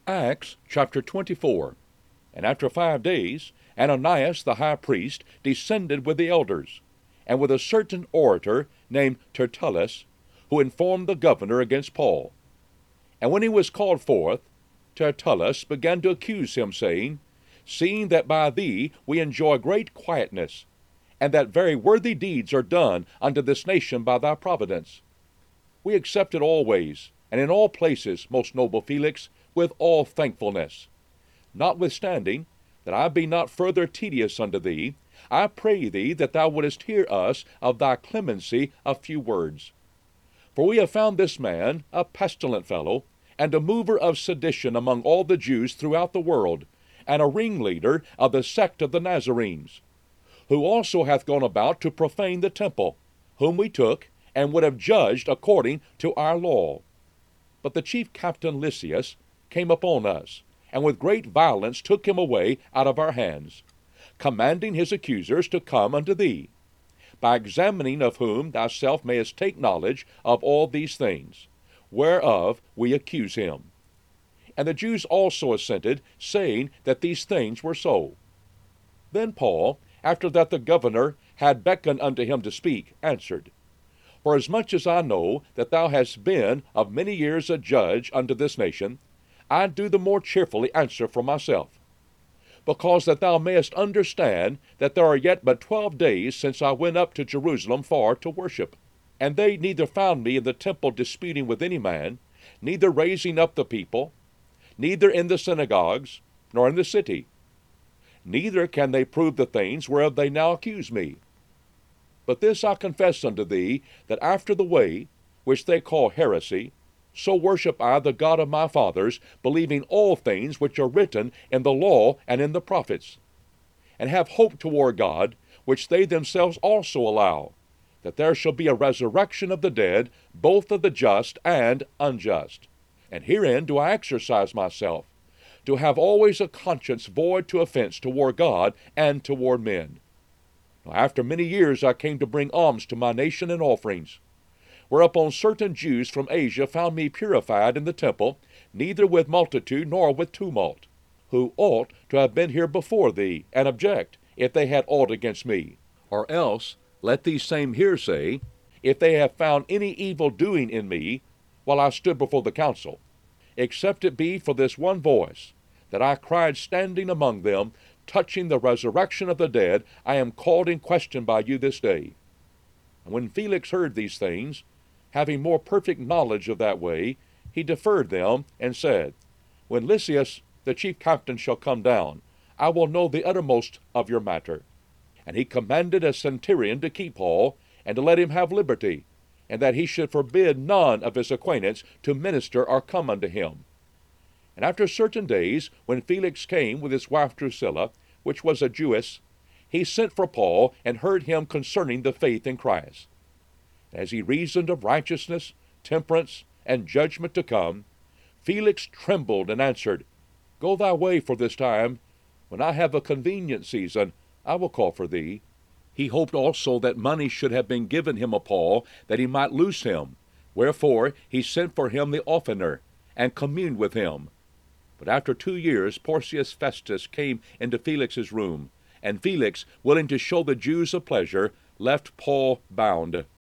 Acts chapter 24. And after 5 days, Ananias the high priest descended with the elders, and with a certain orator named Tertullus, who informed the governor against Paul. And when he was called forth, Tertullus began to accuse him, saying, Seeing that by thee we enjoy great quietness, and that very worthy deeds are done unto this nation by thy providence, we accept it always, and in all places, most noble Felix, with all thankfulness. Notwithstanding, that I be not further tedious unto thee, I pray thee that thou wouldest hear us of thy clemency a few words. For we have found this man a pestilent fellow, and a mover of sedition among all the Jews throughout the world, and a ringleader of the sect of the Nazarenes, who also hath gone about to profane the temple, whom we took, and would have judged according to our law. But the chief captain Lysias came upon us, and with great violence took him away out of our hands, commanding his accusers to come unto thee, by examining of whom thyself mayest take knowledge of all these things, whereof we accuse him. And the Jews also assented, saying that these things were so. Then Paul, after that the governor had beckoned unto him to speak, answered, Forasmuch as I know that thou hast been of many years a judge unto this nation, I do the more cheerfully answer for myself, because that thou mayest understand that there are yet but 12 days since I went up to Jerusalem for to worship, and they neither found me in the temple disputing with any man, neither raising up the people, neither in the synagogues, nor in the city. Neither can they prove the things whereof they now accuse me. But this I confess unto thee, that after the way, which they call heresy, so worship I the God of my fathers, believing all things which are written in the law and in the prophets, and have hope toward God, which they themselves also allow, that there shall be a resurrection of the dead, both of the just and unjust. And herein do I exercise myself, to have always a conscience void to offense toward God and toward men. Now after many years I came to bring alms to my nation and offerings, whereupon certain Jews from Asia found me purified in the temple, neither with multitude nor with tumult, who ought to have been here before thee, and object, if they had aught against me. Or else, let these same here say, if they have found any evil doing in me, while I stood before the council, except it be for this one voice, that I cried standing among them, touching the resurrection of the dead, I am called in question by you this day. And when Felix heard these things, having more perfect knowledge of that way, he deferred them, and said, When Lysias the chief captain shall come down, I will know the uttermost of your matter. And he commanded a centurion to keep Paul, and to let him have liberty, and that he should forbid none of his acquaintance to minister or come unto him. And after certain days, when Felix came with his wife Drusilla, which was a Jewess, he sent for Paul, and heard him concerning the faith in Christ. As he reasoned of righteousness, temperance, and judgment to come, Felix trembled and answered, Go thy way for this time. When I have a convenient season, I will call for thee. He hoped also that money should have been given him of Paul, that he might loose him. Wherefore he sent for him the oftener, and communed with him. But after 2 years Porcius Festus came into Felix's room, and Felix, willing to show the Jews a pleasure, left Paul bound.